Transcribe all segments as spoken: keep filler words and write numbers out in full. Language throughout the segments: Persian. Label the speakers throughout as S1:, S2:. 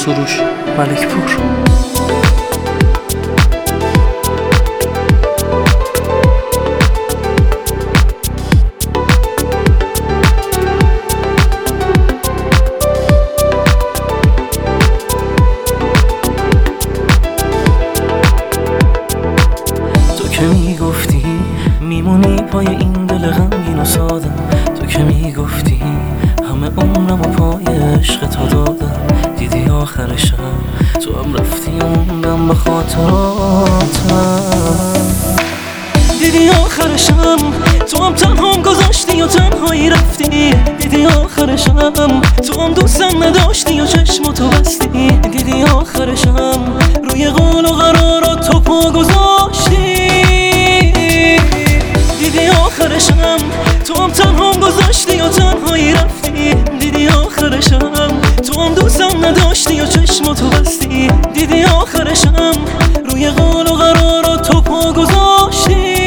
S1: سروش ملکپور.
S2: که میگفتی میمونی پای این دل غمگین و سادم، تو که میگفتی همه عمرم و پای عشق تا دادم، دیدی آخرشم تو هم رفتی و موندم به خاطراتم. دیدی آخرشم تو هم تنهام گذاشتی و تنهایی رفتی، دیدی آخرشم تو هم دوستم نداشتی و چشماتو بستی، دیدی آخرشم روی قول و قرارات تو پا گذاشتی، دیدی آخرشم تو هم تنهام گذاشتی و تنهایی رفتی، دیدی آخرشم تو هم دوستم نداشتی و چشماتو بستی، دیدی آخرشم روی قول و قرارات تو پا گذاشتی.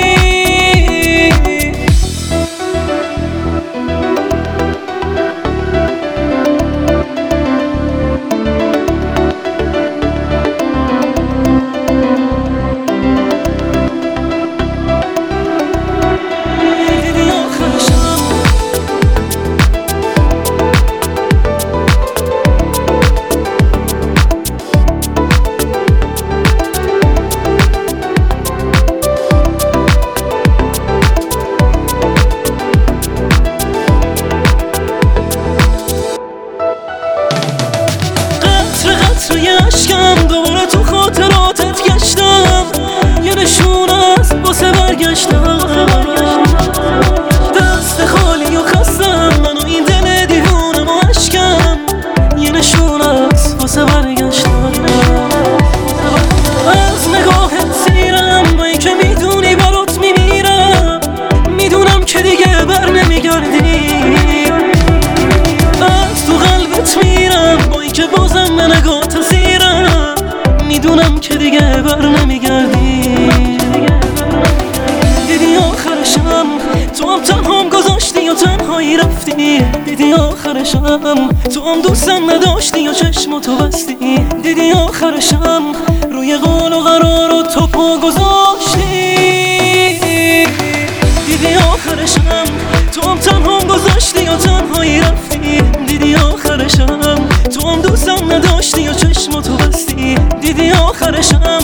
S2: توی عشقم دوباره تو خاطراتت گشتم، یه نشون از واسه برگشتم، دست خالی و خستم من و این دل دیوونم و عشقم، یه نشون از واسه برگشتم. از نگاهت سیرم با این که میدونی برات میمیرم، میدونم که دیگه بر نمیگردی، از تو قلبت میرم با این که بازم من نگاهت زیرم، میدونم که دیگه بر نمیگردی. دیدی آخرشم تو هم تنهام گذاشتی و تنهایی رفتی، دیدی آخرشم تو هم دوستم نداشتی و چشماتو بستی، دیدی آخرشم روی قول و قرارات تو پا گذاشتی، دیدی آخرشم تو هم تنهام گذاشتی و تنهایی رفتی، دیدی آخرشم تو هم دوستم نداشتی و چشماتو بستی، دیدی آخرشم